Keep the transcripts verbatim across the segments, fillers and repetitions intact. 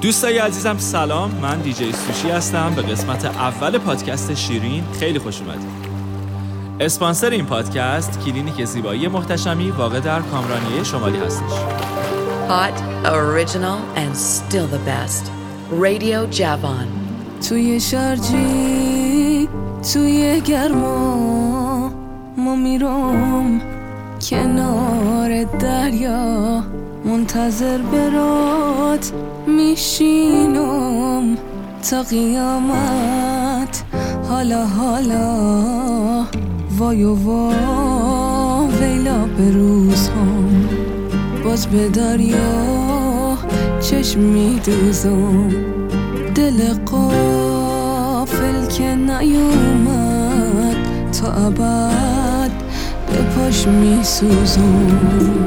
دوستای عزیزم سلام، من دیجی سوشی هستم. به قسمت اول پادکست شیرین خیلی خوش اومدید. اسپانسر این پادکست کلینیک زیبایی محتشمی واقع در کامرانیه شمالی هستش. Hot, original and still the best. Radio Javon. توی شارجی توی گرما ما میرم کنار دریا، منتظر برات میشینم تا قیامت. حالا حالا وای و وا ویلا به روز هم باز به دریا چشم میدوزم. دل غافل که نیومد تا ابد به پاش میسوزم.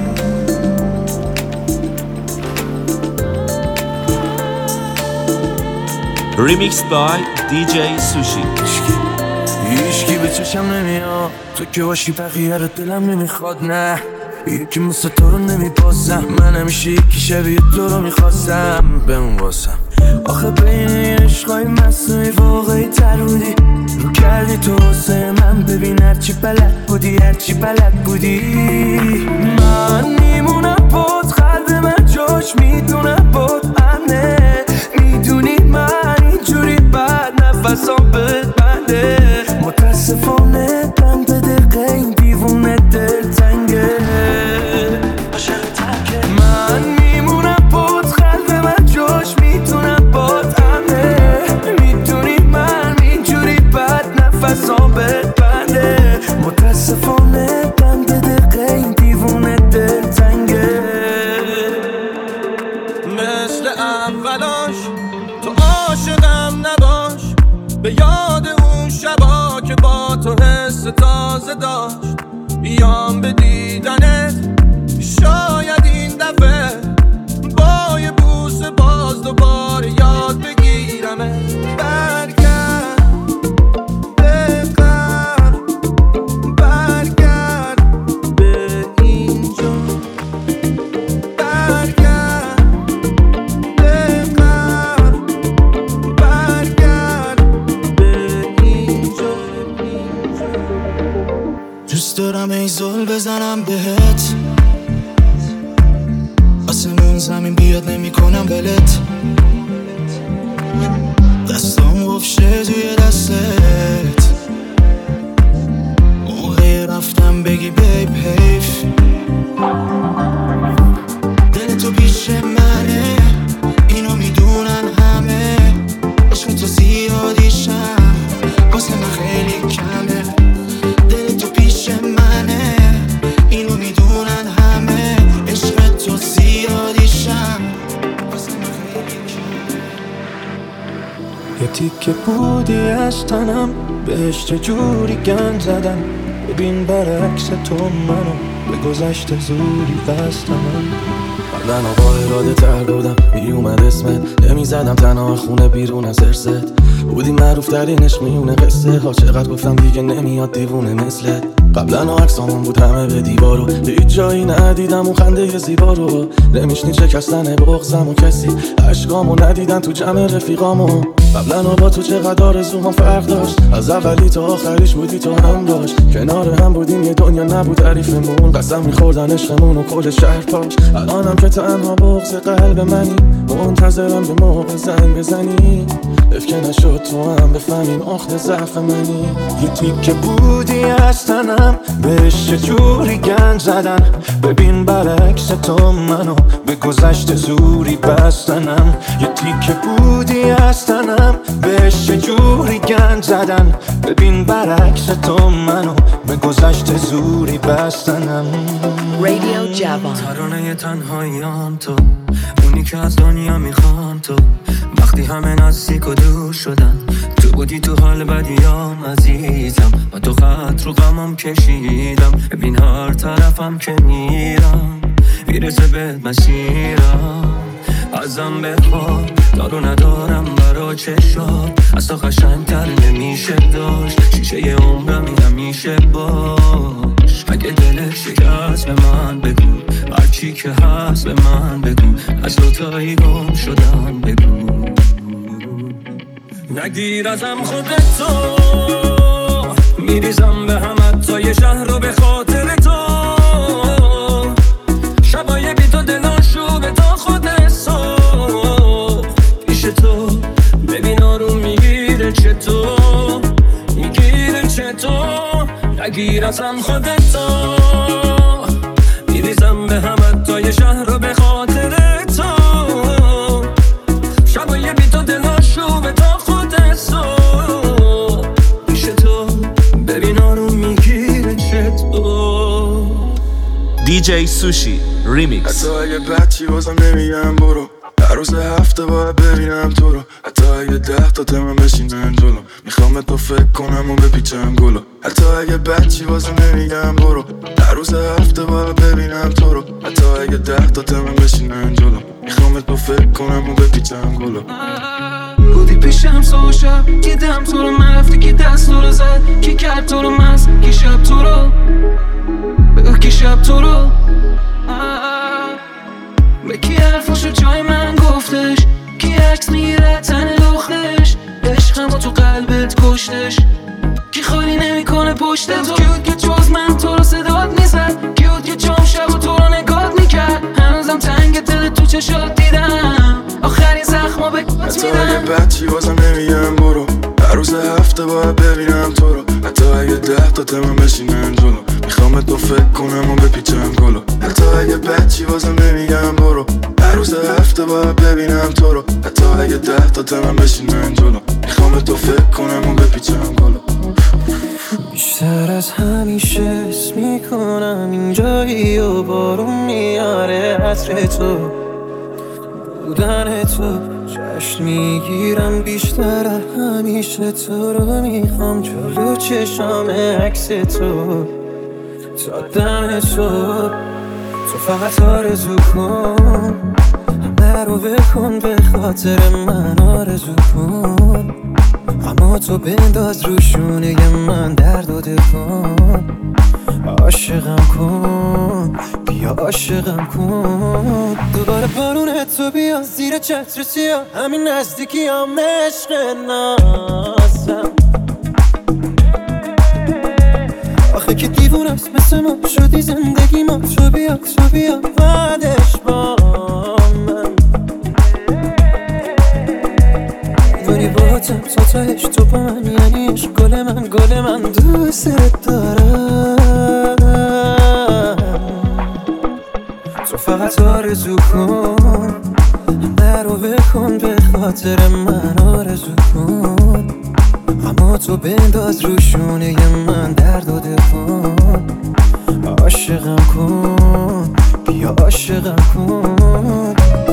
ریمیکس بای دیجی سوشی. هیچکی به چشم نمیاد، تو که باشی بقیه رو دلم نمیخواد. نه یکی مثل تو رو نمیبازم، من همیشه یکی شبیه تو رو میخواستم بمون واسم. آخه بین این عشقای مصنوعی واقعی تر بودی، رو کردی تو واسه من. ببین هرچی بلد بودی هرچی بلد بودی. من میمونم بود، قلب من جاش میدونه بود امنه. میدونی من اینجوری بعد نفسام بد بنده. متاسفانه من به دقیقه این دیوونه دل تنگه. من میمونم بود، قلب من جاش میتونم بود امنه. میدونی من اینجوری بعد نفسام بد بنده. متاسفانه من به دقیقه این دیوونه دل تنگه. مثل اولاش تو عاشقم نباش، به یاد اون شبا که با تو حس تازه داشت. بیام به دیدنت شاید این دفعه با یه بوس باز دوباره یاد بگیرمه. برگرد به قبل، برگرد به اینجا، برگرد به قبل، برگرد به اینجا. دوست دارم ای زل بزنم بهت، آسمون زمین بیاد نمی کنم بلت. دستام گفشه توی دستت، موقع رفتم بگی بیب حیف. دل تو پیش منه، اینو میدونن همه. عشق تو زیادیشم واسه من خیلی کمه. دل تو پیش منه، اینو میدونن همه. عشق تو زیادیشم واسه من خیلی کمه. یه تیکه بودی از تنم، بهش چجوری گند زدم. ببین برعکس تو منو به گذشته زوری بستم. قبلا با اراده تر بودم، میومد اسمت نمیزدم تنها خونه بیرون از ارست. بودی معروف ترین عشق میونه قصه ها، چقدر گفتم دیگه نمیاد دیوونه مثلت. قبلا عکسامون بود همه به دیوارو، هیچ جایی ندیدم اون خنده زیبا رو. نمیشنی شکستن بغضم و کسی عشقامو ندیدن تو جمع رفیقامو. قبلا با تو چقدر آرزوام فرق داشت، از اولی تا آخریش بودی تو هم داشت. کنار هم بودیم یه دنیا نبود تعریفمون، قسم میخوردن عشقمون و کل شهر پاش. الانم که تنها بغض قلب منی، منتظرم به موقع زنگ بزنی. افکه نشد تو هم بفهمین آخت ضعف منی. یه تیکه بودی از تنم، بهش چجوری گند زدن. ببین برعکس تو منو به گذشته زوری بستنم. یه تیکه بودی از تنم، بهش چجوری گند زدن. ببین برعکس تو منو به گذشته زوری بستنم. Radio Javon. ترانه تنهاییام تو، اونی که از دنیا میخوام تو. وقتی همه نزدیک و دور شدن، تو بودی تو حال بدیام عزیزم. من تو خط رو غمم کشیدم، ببین هر طرفم که میرم میرسه به مسیرم. ازم بخواه دارو ندارم برا چشات، از تو قشنگتر نمیشه داشت. شیشه عمرم این همیشه باش، اگه دلت شکست به من بگو، هرچی که هست به من بگو، از دوتایی گم شدم بگو. نگیر ازم خودتو، میریزم به همت تا یه شهر رو به خاطر تو. شبای بی تو دلاشو به تا خود صبح پیش تو، ببین آروم میگیره چطور، میگیره چطور. نگیر ازم خودتو، میریزم به همت تا یه شهر رو به خاطر تو. شبای بی تو دلاشو به تا خود صبح پیش تو، ببین آروم میگیره چطور. دیجی سوشی ریمیکس. حتی اگه بچی بازم نمیگم برو، هر روز هفته باید ببینم تو رو. حتی اگه ده تا تمام بشینن جلو، میخوام تو فکر کنم و بپیچم گلو. حتی اگه بچی بازم نمیگم برو، هر روز هفته باید ببینم تو رو. حتی اگه ده تا تمام بشینن جلو، میخوام تو فکر کنم و بپیچم گلو. بودی پیشم سو شب، دیدم تو رو مرفتی که دست تو رو زد، کی کرد تو رو مست، کی شب تو رو بگو، کی شب تو رو به کی حرفاشو جای من گفتش، کی عکس میگیره تن لختش، عشقمو تو قلبت کشتش، کی خالی نمیکنه پشت تو. کیود که جز من تو رو صدات میزد، کیود که جام شب و تو رو نگات میکرد، هنوزم تنگ دل تو چشات دیدم، آخرین زخمو به کات حتی میدم. اگه بچی بازم نمیگم برو، هر روز هفته باید ببینم تو رو. حتی اگه ده تا تمام بشینن جلو، میخوام تو فکر کنم و بپیچم گلو. حتی اگه بچی بازم نمیگم برو، هر روز هفته باید ببینم تو رو. حتی اگه ده تا تمام بشینن جلو، میخوام تو فکر کنم و بپیچم گلو. بیشتر از همیشه حس میکنم اینجایی و بارون میاره عطر تو، بودن تو. جشن میگیرم بیشتر از همیشه تو رو، میخوام جلو چشام عکس تو تا دم تو. تو فقط آرزو کن، همه رو بکن به خاطر من آرزو کن، اما تو بنداز روشونه من درد و دکن. عاشقم کن بیا عاشقم کن، دوباره بارون تو بیا زیر چتر سیاه، همین نزدیکی هم عشق نازم. آخه که دیوونه است مثل ما شدی زندگی ما، تو بیا تو بیا بعدش با من. ولی با تم تا تهش تو با من یعنی عشق، گل من گل من دوست دارم. تو فقط آرزو کن، همه رو بکن به خاطر من آرزو کن، اما تو بنداز روشونه من درد و دکن. عاشقم کن بیا عاشقم کن.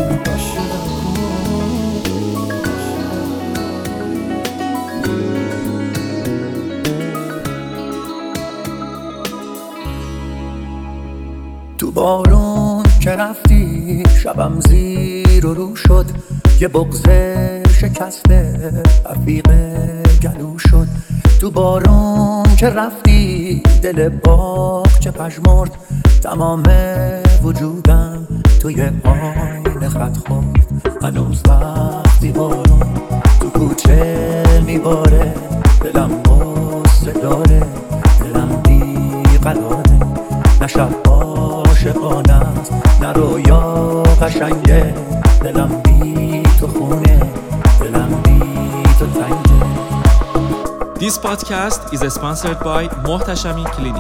تو بارون که رفتی شبم زیر و رو شد، یه بغض شکسته رفیق گلو شد. تو بارون که رفتی دل باغچه پژمرد، تمام وجودم توی آینه خط خورد. هنوز وقتی بارون تو کوچه میباره، دلم غصه داره، دلم بیقراره. نه شب عاشقانه است نه رویا قشنگه، دلم بی تو خونه، دلم بی تو تنگه. This podcast is sponsored by محتشمی کلینیک.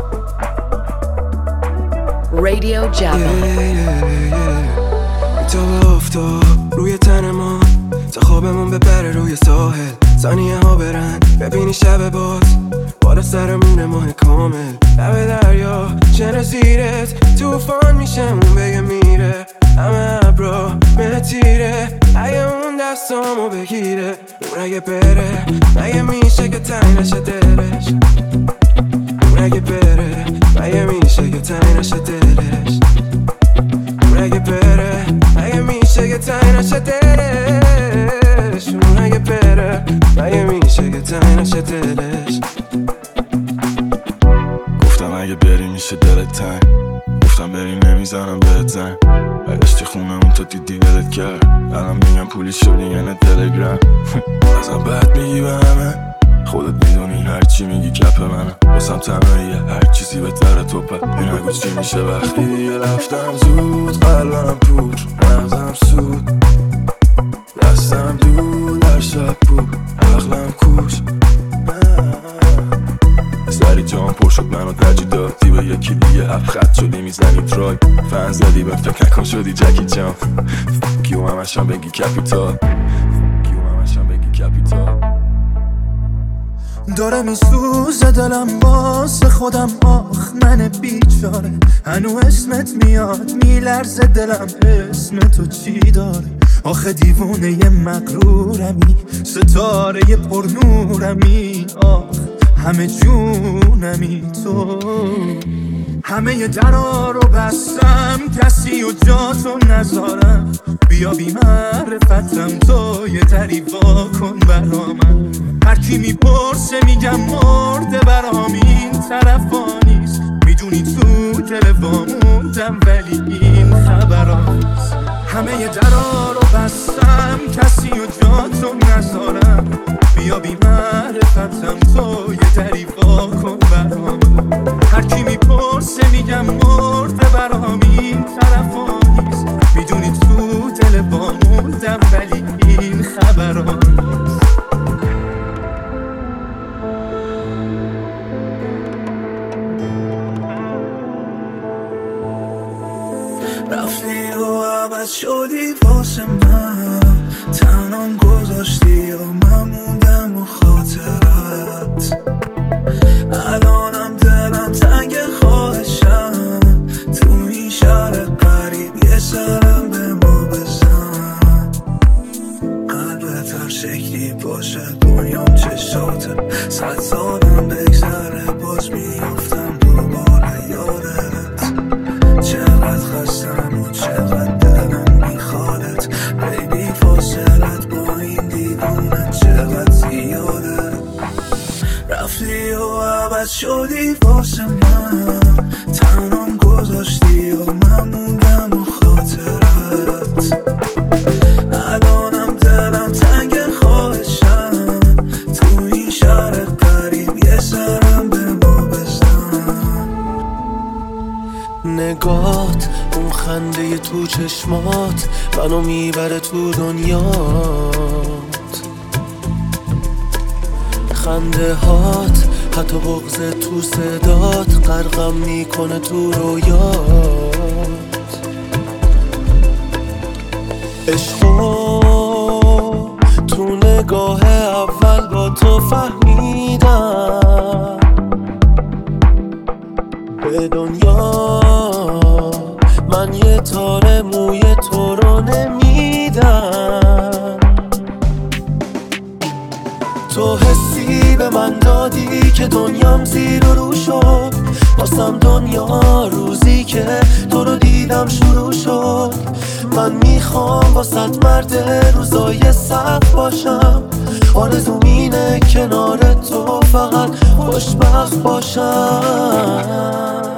Radio Java. تو افتاد روی تن ما تا خوابمون ببره روی ساحل، ثانیه ها برن ببینی شب باز بالا سرمون ماه کامل. لب دریا چنه زیرت توفان میشه اون بگه میره، همه ابرا متیره اگه اون دستامو بگیره. اون اگه بره مگه میشه که تنگ نشه دلش، اون اگه بره مگه میشه که تنگ نشه دلش، اون اگه بره مگه میشه که تنگ نشه دلش، اون اگه بره مگه میشه که تنگ نشه دلش. گفتم اگه بریم برشتی خونمون تا دیدی ولت کرد. الان میگم پولی شدی یعنی تلگرام. ازم بد میگی به همه، خودت میدونی هرچی میگی کپ منم. واسم تماییه هر چیزی بهتره تو پا. این نگو چی میشه وقتی دیگه رفتم زود. قلبم پور مغزم سود، دستم دور در شب بود، عقلم کوش. سری جام پر شد منو ترجیح دادی به یکی دیگه. هفت خط شدی میزنی ترای، فن زدی به فکر نکن شدی جکی جان. کیو همشان بگی کپیتال، کیو همشان بگی کپیتال. داره میسوزه دلم واسه خودم، آخ من بیچاره. هنو اسمت میاد میلرزه دلم، اسم تو چی داره؟ آخه دیوونه ی مغرورمی، ستاره ی پرنورمی. آخ همه جونمی تو. همه ی درا رو بستم، کسی و جا تو نذارم. بیا بی معرفتم تو، یه دری وا کن برا من. هر کی میپرسه میگم مرده برام، این طرفا نیست. میدونی تو دل واموندم ولی این خبرا نیست. همه ی درا رو بستم، کسی و جا تو نذارم. بیا بی معرفتم تو، یه دری وا کن برام. هر کی میپرسه میگم مرده برام، این طرفا نیست. میدونی تو دل واموندم ولی این خبرا نیست. رفتی و عوض شدی واسه من، تنام گذاشتی و من موندم و خاطرت. الانم دلم تنگ خواهشم، تو این شهر قریب یه سرم به ما بزن. قلبت هر شکلی باشه دنیام چشاته، صد سالم بگذره باز میافتم دوباره یادت. چقدر خستم و چقدر دلم میخوادت، بیبی فاصلت با این دیوونه چقدر زیاده. رفتی و عوض شدی واسه من، تنام گذاشتی و من موندم و خاطرت. الانم دلم تنگ خواهشم، تو این شهر قریب یه سرم به ما بزن. نگات اون خنده تو چشمات منو میبره تو دنیات. خنده هات حتی بغض تو صدات غرقم میکنه تو رویات. عشقو تو نگاه اول با تو فهمیدم، به دنیا من یه تار موی تو رو نمیدم. تو حسی به من دادی که دنیام زیر و رو شد، واسم دنیا روزی که تو رو دیدم شروع شد. من میخوام واسط مرد روزای سخت باشم، آرزوم اینه کنار تو فقط خوشبخت باشم.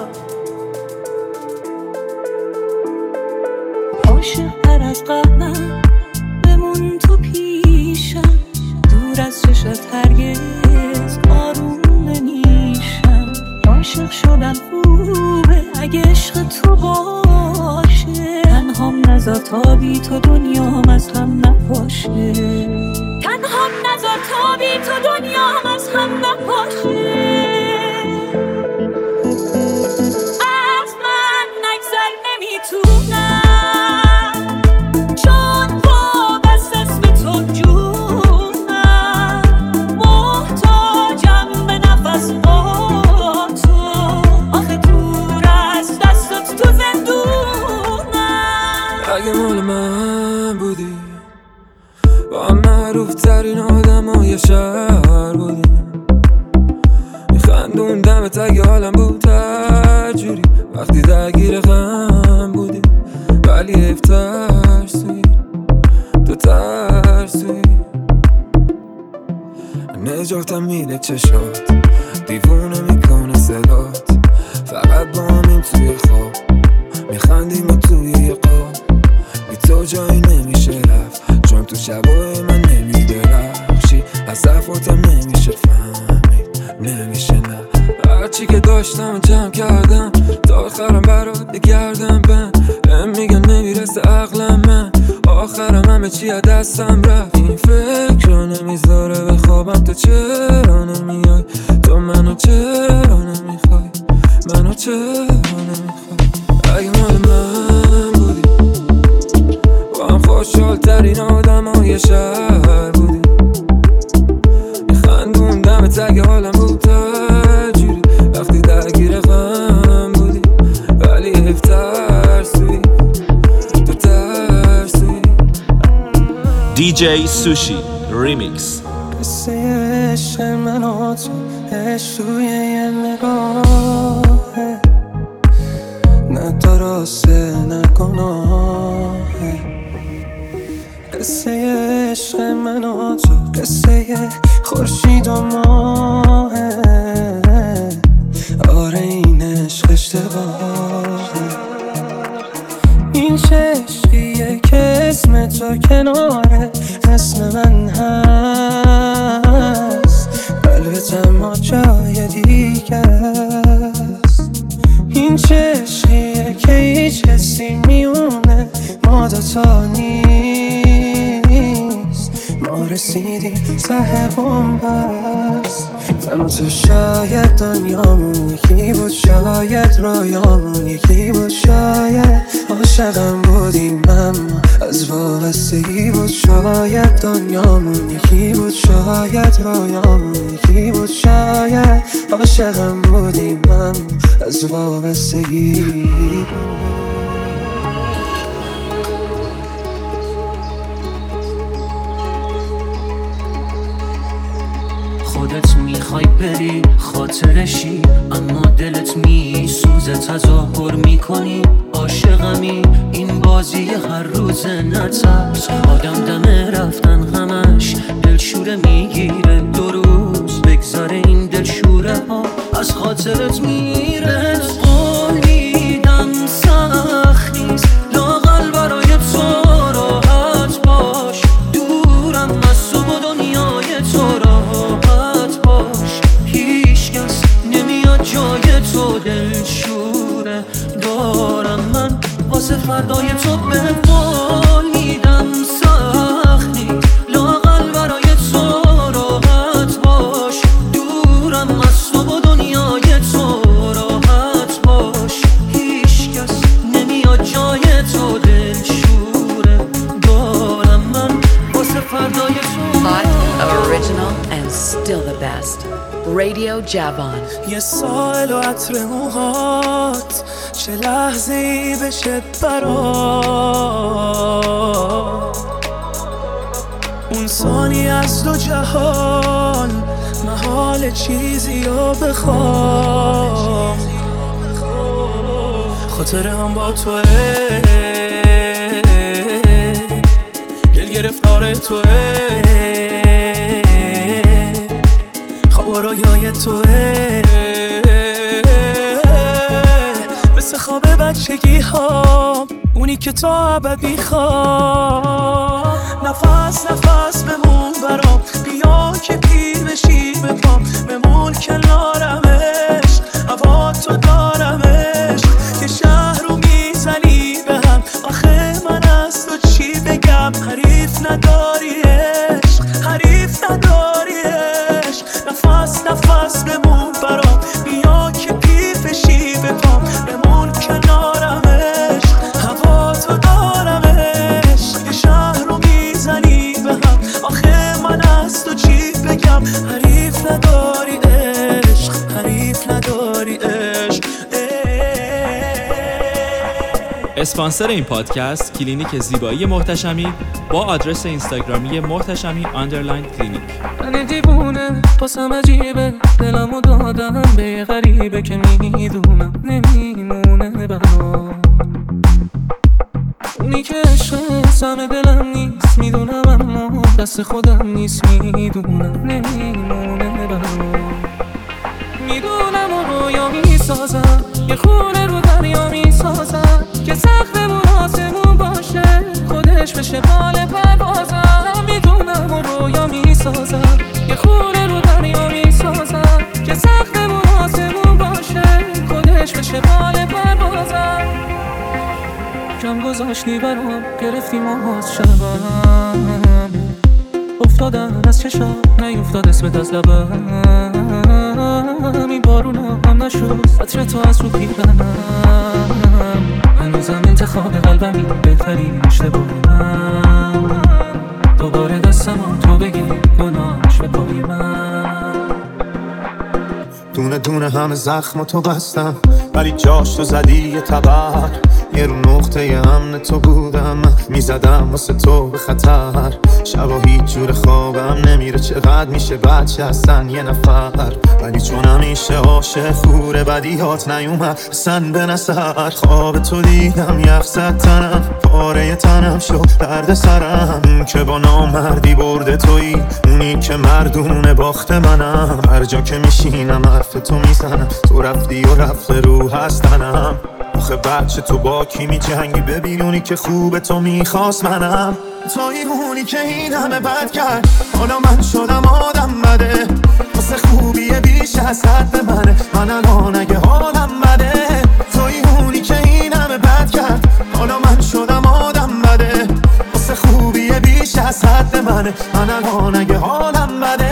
عاشق‌تر از قبلم بمون تو پیشم، دور از چشت هرگز آروم نمیشم. عاشق شدن خوبه اگه عشق تو باشه، تنهام نذار تا بی تو دنیام از هم نپاشه. تنهام نذار تا بی تو دنیام از هم نپاشه. از من نگذر نمیتونم، چون وابست اسم تو جونم. محتاجم به نفس با تو، آخه دور از دستت تو زندونم. اگه مال من بودی با هم معروف ترین آدم های شهر بودی، میخندوندمت اگه حالم بود هر جوری. وقتی درگیر غم بودی ولی حیف ترسوی، تو ترسوی. نجاتم میده چشات، دیوونه میکنه صدات. فقط با همین توی خواب میخندیم و توی یه قام بی تو جایی نمیشه رفت، چون تو شبای من نمیدرخشی، از صفاتم نمیشه فهمید، نمیشه نه. هرچی که داشتم جمع کردم تا آخرم برات گردم بند، هم میگن نمیرسه عقلم من، آخرم همه چی از دستم رفت. این فکر رو نمیذاره بخوابم، تو چرا نمیای، تو منو چرا نمیخوای، منو چرا نمیخوای. اگه مال من بودی با هم خوشحال ترین آدم های شهر بودی، میخندوندم تگ حالم بود تجوری وقتی درگیر غم بودی، ولی حیف ترسوی، تو ترسوی. دی جی سوشی ریمیکس. قصه عشق من و تو عشق توی یه نگاهه، نه درسته نه گناهه. قصه عشق من و تو قصه خورشید و ماهه، آره این عشق اشتباهه. این چه عشقیه که اسم تو کناره اسم من هست، قلبت اما جای دیگه است. این چه عشقیه که هیچ کسی میونه ما دوتا نیست، ما رسیدیم ته بومبست. من و تو شاید دنیامون یکی بود، شاید رویامون یکی بود، شاید عاشقم بودیم اما از وابستگی بود. شاید دنیامون یکی بود، شاید رویامون یکی بود، شاید عاشقم بودیم اما از وابستگی بود. خودت میخوای بری خاطرشی، اما دلت میسوزه تظاهر میکنی عاشقمی. این بازی هر روز نترس، آدم دمه رفتن همش دلشوره میگیره، دو روز بگذاره این دلشوره ها از خاطرت میره. قولیدم سخت نیست لااقل برای تو راحت باش، دورم از تو و دنیای تو راحت باش. هیچ کس نمیاد جای تو دلشوره دارم من واسه فردای تو. به قولیدم سخت نیست لااقل برای تو راحت باش، دورم از تو و دنیای تو راحت باش. هیچ کس نمیاد جای تو دلشوره دارم من واسه فردای تو. Hot, original, and still the best. Radio Javon. یه سال و عطر موهات چه لحظه ای بشه برات، اون ثانی از دو جهان محال چیزی رو بخوام. خاطره هم با توه، گل گرفتار توه، خواب و رویای توه، مثل خواب بچگی ها، اونی که تو ابد میخوام. نفس نفس بمون برام، بیا که پیر بشی بپام، بمون کنارمش، هوا تو دارمش. یه شهر رو میزنی به هم، آخه من از تو چی بگم، حریف نداریش، حریف نداریش. نفس نفس بمون برام، بیا که پیر بشی بپام، بمون کنارمش، هوا تو دارمش. یه شهر رو میزنی به هم، آخه من از تو چی بگم، حریف نداری عشق، حریف نداری عشق. اسپانسر این پادکست کلینیک زیبایی محتشمی با آدرس اینستاگرامی محتشمی آندرلاین کلینیک. من دیوونه پاسم عجیبه، دلمو دادم به غریبه که میدونم نمیمونه برام. اونی که عشق سم دلم نیست میدونم، اما دست خودم نیست میدونم نمیمونه برام. میدونم و رویا میسازم، یه خونه رو دریا میسازم که سخته بود خودش بشه بال پروازم. میدونم و رویا میسازم یه خونه رو دریا میسازم که سختمون آسمون باشه خودش بشه بال پروازم. کم گذاشتی برام گرفتیم آز شبم افتادم از چشم نیفتاد اسمت از لبم. این بارونا هم نشد سطر تو از رو پیرنم. هنوزم انتخاب قلبمی بهترین اشتباهیم. دوباره دستم تو بگی گناهش به پای من. دونه دونه همه زخم تو بستم ولی جاش تو زدی یه تبر. یه رو نقطه امن تو بودم میزدم واسه تو به خطر. شبا هیچ جور خوابم نمیره چقدر میشه بچه هستن یه نفر. ولی چون همیشه عاشق خوره بدیهات نیومد اصلا به نظر. خواب تو دیدم یخ زد تنم پاره تنم شد درد سرم. اون که با نامردی برده تویی اونی که مردونه باخت منم. هر جا که میشینم حرف تو میزنم تو رفتی و رفت رو هستنم. آخه بچه تو با کی می جنگی ببین اونی که خوبه تو میخواست منم. توی اونی که این همه بد کرد حالا من شدم آدم بده واسه خوبیه بیش از حد منه. من الان اگه حالم بده توی اونی که این همه بد کرد حالا من شدم آدم بده واسه خوبیه بیش از حد منه. من الان اگه حالم بده.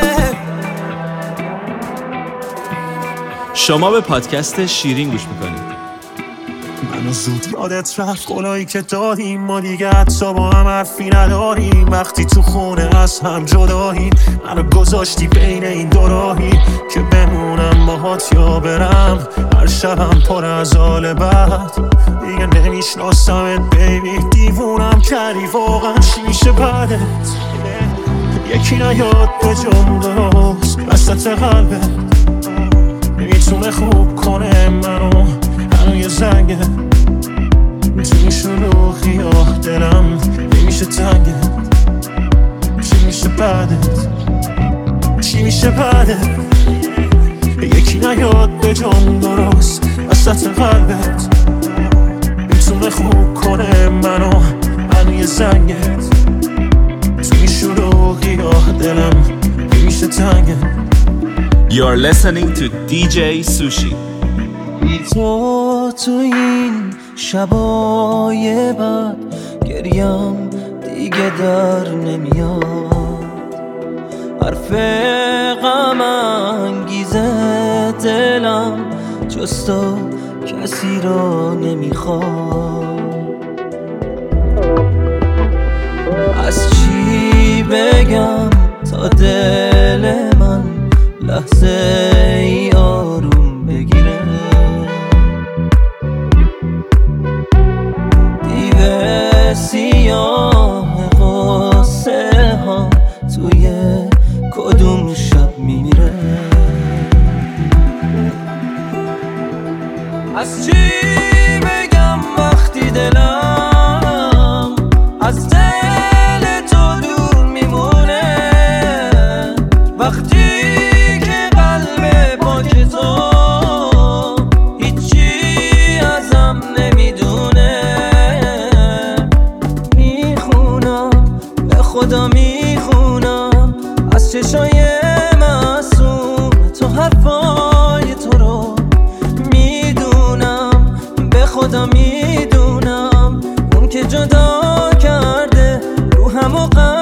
شما به پادکست شیرین گوش میکنید. منو زود یادت رفت قولایی که دادیم ما دیگه حتی با هم حرفی نداریم. وقتی تو خونه از هم جداییم منو گذاشتی بین این دو راهی که بمونم باهات یا برم. هر شبم پر از حال بد دیگه نمیشناسمت بیبی. دیوونم کردی واقعا چی میشه بعدت. یکی نیاد به جمعاست وسط قلبت نمیتونه خوب کنه منو. منو یه زنگه تو شلوغی آه دلم نمیشه تنگه. چی میشه بعدت چی میشه بعدت. یکی نیاد به جام درست وسط قلبت میتونه خوب کنه منو. منو یه زنگه تو شلوغی آه دلم نمیشه تنگه. You are listening to دی جی Sushi. بی تو تو این شبای بد گریم دیگه در نمیاد. حرف غم انگیزه دلم جز تو کسی را نمیخواد. از چی بگم تا دل من لحظه ای آروم بگیره. دیو سیاه غصه ها توی کدوم شب میمیره. از چی بگم وقتی دلم از دل تو دور میمونه. وقتی که قلب پاک تو هیچی ازم نمیدونه. میخونم به خدا میخونم از چشای معصوم تو حرفای تو رو. میدونم به خدا میدونم اون که جدا کرده روحم و قلبم